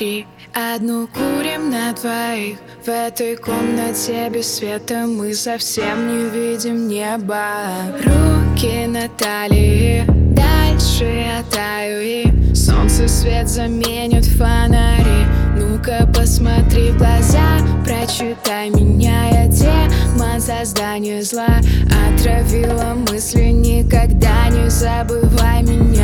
три. Одну курим на двоих. В этой комнате без света мы совсем не видим неба. Руки на талии, дальше я таю, и солнце свет заменит фонари. Ну-ка посмотри в глаза, прочитай меня. Я демон создания зла, отравила мысли, никогда не забывай меня.